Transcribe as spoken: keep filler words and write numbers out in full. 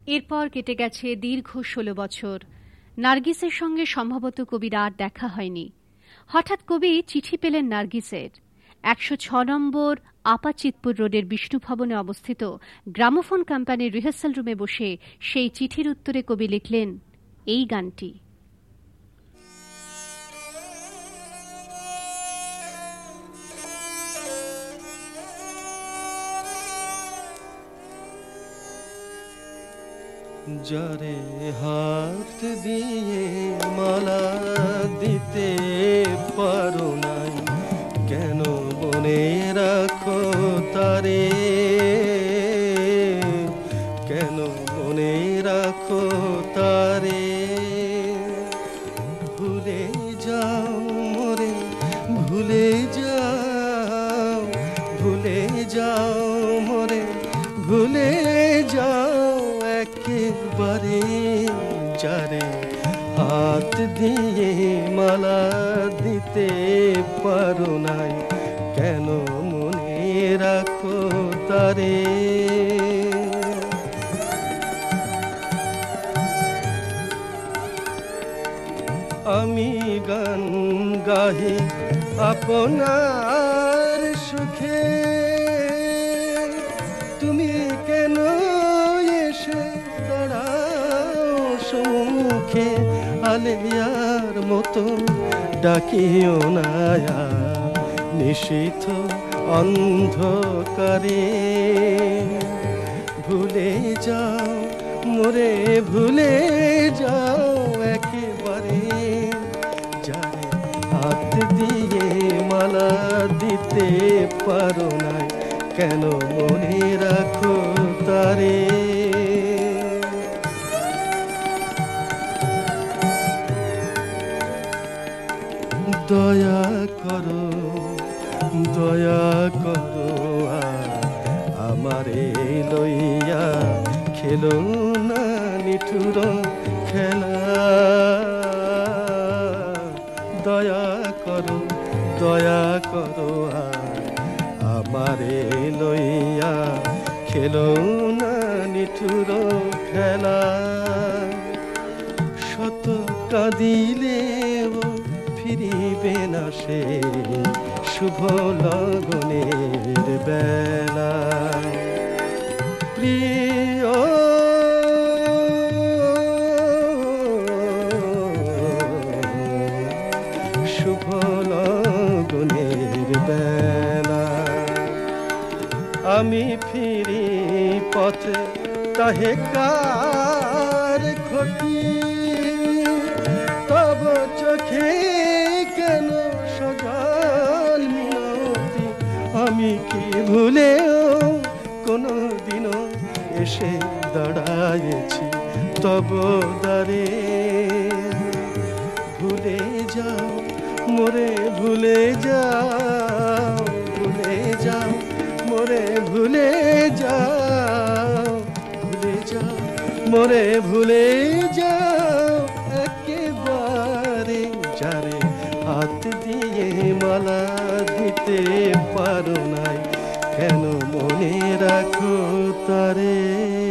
এরপর কেটে গেছে দীর্ঘ ষোলো বছর। নার্গিসের সঙ্গে সম্ভবত কবির আর দেখা হয়নি। হঠাৎ কবি চিঠি পেলেন নার্গিসের। একশো ছ নম্বর আপাচিতপুর রোডের বিষ্ণু ভবনে অবস্থিত গ্রামোফোন কোম্পানির রিহার্সাল রুমে বসে সেই চিঠির উত্তরে কবি লিখলেন এই গানটি। যারে হাত দিয়ে মালা দিতে পারো নাই, কেন মনে রাখো তারে, কেন মনে রাখো তারে। ভুলে যাও মোরে, ভুলে যাও, ভুলে যাও মোরে, ভুলে যাও একেবারে। যারে হাত দিয়ে মালা দিতে পারো নাই, কেন মনে রাখো তারে। আমি গান গাহি আপনার সুখে, তুমি কেন এসে দাঁড়াও সম্মুখে। আলেয়ার মতো ডাকিও না নিশীথ অন্ধকারে। ভুলে যাও মোরে, ভুলে যাও একেবারে। যারে হাত দিয়ে মালা দিতে পারো নাই, কেন মনে রাখো তারে। দয়া করো, দয়া করো আমারে লইয়া, খেলো না নিঠুর খেলা। দয়া করো, দয়া করো আমারে লইয়া, খেলো না নিঠুর খেলা। শত কাঁদিলেও ফিরিবে না সে শুভ লগনের বেলা। প্রিয় শুভ লগনের বেলা। আমি ফিরি পথে তাহে কার ক্ষতি, তব চোখে কেন সজল মিনতি। আমি কি ভুলেও কোনো দিনও এসে দাঁড়ায়েছি তব দ্বারে। ভুলে যাও মোরে, ভুলে যাও, ভুলে যাও মোরে, ভুলে যাও, ভুলে যাও মোরে, ভুলে যাও একেবারে। যারে হাত দিয়ে মালা দিতে পারো নাই, কেন মনে রাখো তারে।